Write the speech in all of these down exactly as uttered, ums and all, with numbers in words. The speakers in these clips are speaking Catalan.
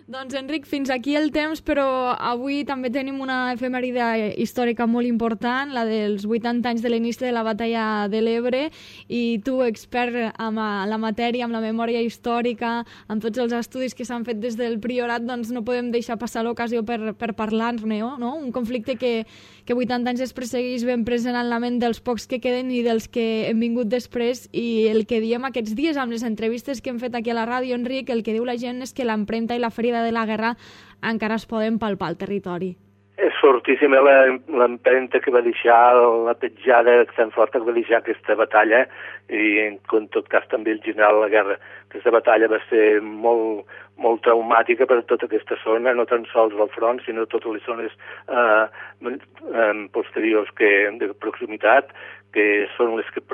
Doncs, Enric, fins aquí el temps, però avui també tenim una efemèride històrica molt important, la dels vuitanta anys de l'inici de la batalla de l'Ebre, i tu, expert en la matèria, amb la memòria històrica, amb tots els estudis que s'han fet des del Priorat, doncs no podem deixar passar l'ocasió per, per parlar-ne, no? Un conflicte que, que vuitanta anys després segueix ben present en la ment dels pocs que queden i dels que hem vingut després, i el que diem aquests dies amb les entrevistes que hem fet aquí a la ràdio, Enric, el que diu la gent és que l'empremta i la ferida de la guerra encara es poden palpar al territori. És fortíssima l'empremta que va deixar, la petjada tan forta que va deixar aquesta batalla, i en tot cas també el general de la guerra. Aquesta batalla va ser molt, molt traumàtica per a tota aquesta zona, no tan sols al front, sinó totes les zones eh, eh, posteriors que, de proximitat, que són les que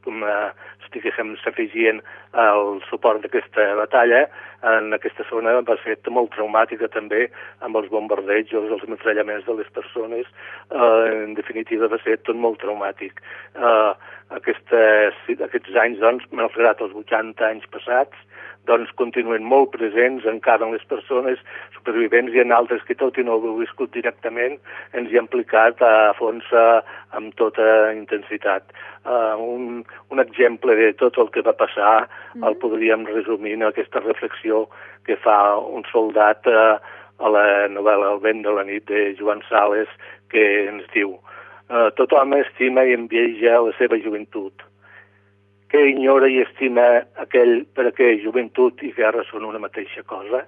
s'afegien al suport d'aquesta batalla. En aquesta zona va ser molt traumàtica també, amb els bombardejos, els metrallaments de les persones. Uh, en definitiva, va ser tot molt traumàtic. Uh, aquestes, aquests anys, doncs, malgrat els vuitanta anys passats, doncs continuen molt presents encara en les persones supervivents i en altres que tot i no ho heu viscut directament ens hi ha implicat a fons uh, amb tota intensitat. Uh, un, un exemple de tot el que va passar mm. el podríem resumir en aquesta reflexió que fa un soldat uh, a la novel·la El vent de la nit de Joan Sales, que ens diu uh, tothom estima i enveja la seva joventut, que ignora i estima aquell per a què joventut i guerra són una mateixa cosa.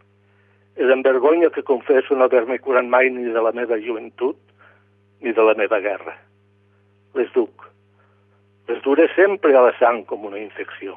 És amb vergonya que confesso no haver-me curat mai ni de la meva joventut ni de la meva guerra. Les duc. Les duré sempre a la sang com una infecció.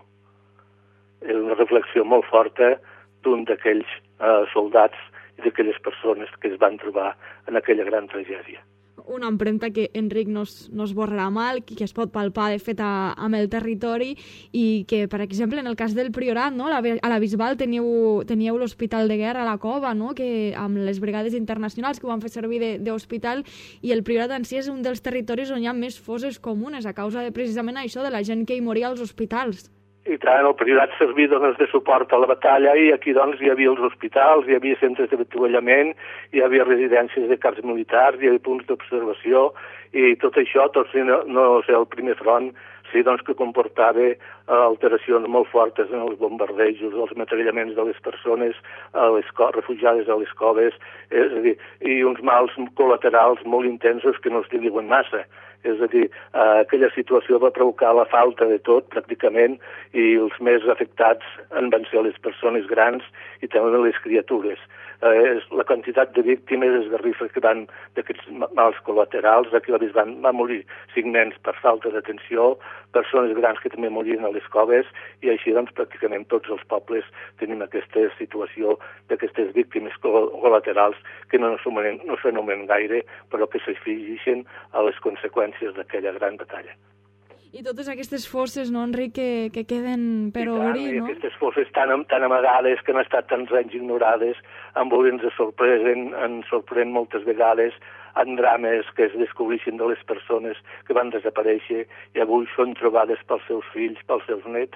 És una reflexió molt forta d'un d'aquells eh, soldats i d'aquelles persones que es van trobar en aquella gran tragèdia. Una empremta que, Enric, no es, no es borrarà mal, que es pot palpar, de fet, a, amb el territori, i que, per exemple, en el cas del Priorat, no? a la Bisbal teniu, teníeu l'Hospital de Guerra a la Cova, no? Que, amb les brigades internacionals que ho van fer servir d'hospital, i el Priorat en si és un dels territoris on hi ha més fosses comunes, a causa de precisament això, de la gent que hi moria als hospitals. I tant, el Priorat servia doncs, de suport a la batalla, i aquí doncs hi havia els hospitals, hi havia centres de avituallament, hi havia residències de caps militars, hi havia punts d'observació, i tot això, tot si no, no sé, el primer front, sí doncs, que comportava uh, alteracions molt fortes en els bombardejos, els metrallaments de les persones a les refugiades a les coves, és a dir, i uns mals col·laterals molt intensos que no es diuen massa. És a dir, eh, aquella situació va provocar la falta de tot, pràcticament, i els més afectats en van ser les persones grans i també les criatures. Eh, la quantitat de víctimes esgarrifes que van d'aquests mals col·laterals, aquí a Bisbal van morir cinc nens per falta d'atenció, persones grans que també morien a les coves, i així doncs pràcticament tots els pobles tenim aquesta situació d'aquestes víctimes col·laterals que no s'anomenen gaire, però que s'afegeixen a les conseqüències d'aquella gran batalla. I totes aquestes forces, no, Enric, que, que queden per obrir, no? I aquestes forces tan, tan amagades, que han estat tants anys ignorades, amb on ens sorprenen, ens sorprèn moltes vegades en drames que es descobreixen de les persones que van desaparèixer i avui són trobades pels seus fills, pels seus nets,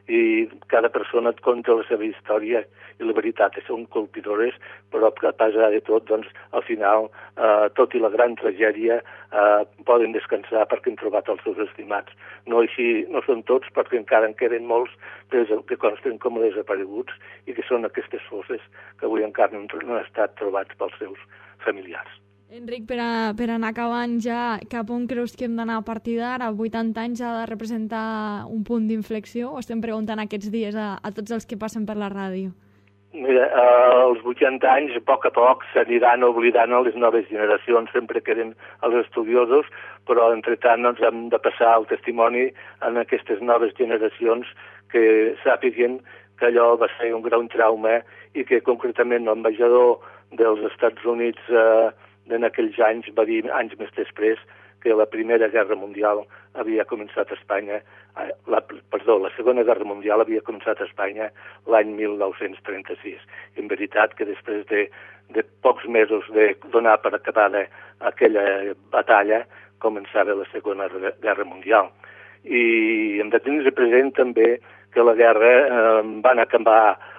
i cada persona et conta la seva història, i la veritat és que són colpidores, però a pesar de tot, doncs, al final, eh, tot i la gran tragèdia, eh, poden descansar perquè han trobat els seus estimats. No així, no són tots, perquè encara en queden molts que consten com a desapareguts i que són aquestes fosses que avui encara no han estat trobats pels seus familiars. Enric, per, a, per anar acabant ja, cap on creus que hem d'anar a partir d'ara? vuitanta anys ha de representar un punt d'inflexió? O estem preguntant aquests dies a, a tots els que passen per la ràdio? Mira, eh, els vuitanta anys, a poc a poc, s'aniran oblidant a les noves generacions, sempre queden els estudiosos, però entretant doncs, hem de passar el testimoni en aquestes noves generacions que sàpiguen que allò va ser un gran trauma i que concretament l'ambaixador dels Estats Units eh, en aquells anys va dir, anys més després, que la Primera Guerra Mundial havia començat a Espanya, la, perdó, la Segona Guerra Mundial havia començat a Espanya l'any mil nou-cents trenta-sis. En veritat que després de, de pocs mesos de donar per acabada aquella batalla, començava la Segona Guerra Mundial. I hem de tenir present també que la guerra eh, van acabar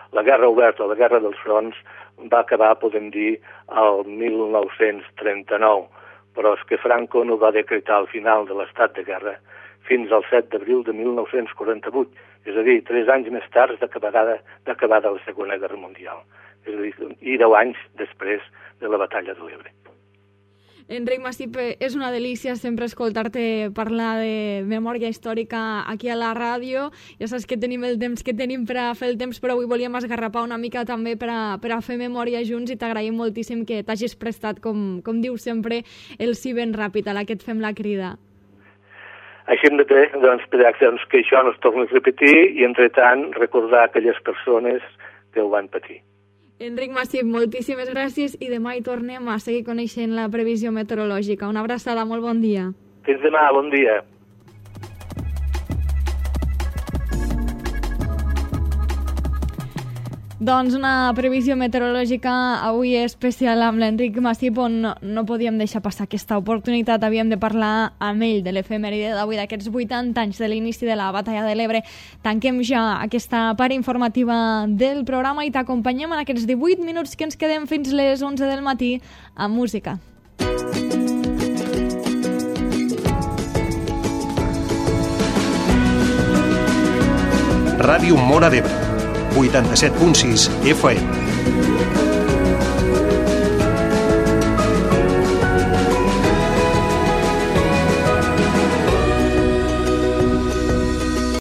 La guerra oberta, la guerra dels fronts, va acabar, podem dir, el mil nou-cents trenta-nou, però és que Franco no va decretar el final de l'estat de guerra fins al set d'abril de mil nou-cents quaranta-vuit, és a dir, tres anys més tard d'acabada d'acabada la Segona Guerra Mundial, és a dir, i deu anys després de la batalla de l'Ebre. Enric Massip, és una delícia sempre escoltar-te parlar de memòria històrica aquí a la ràdio. Ja saps que tenim el temps que tenim per a fer el temps, però avui volíem esgarrapar una mica també per a, per a fer memòria junts i t'agraïm moltíssim que t'hagis prestat, com, com dius sempre, el sí ben ràpid, a la que et fem la crida. Així hem de fer, doncs, doncs, que això no es torni a repetir i, entretant, recordar aquelles persones que ho van patir. Enric Massip, moltíssimes gràcies i demà hi tornem a seguir coneixent la previsió meteorològica. Una abraçada, molt bon dia. Fins demà, bon dia. Doncs una previsió meteorològica avui especial amb l'Enric Massip, on no, no podíem deixar passar aquesta oportunitat. Havíem de parlar amb ell de l'efemèride d'avui, d'aquests vuitanta anys de l'inici de la batalla de l'Ebre. Tanquem ja aquesta part informativa del programa i t'acompanyem en aquests divuit minuts que ens quedem fins les onze del matí amb música. Ràdio Móra d'Ebre, vuitanta-set punt sis F M.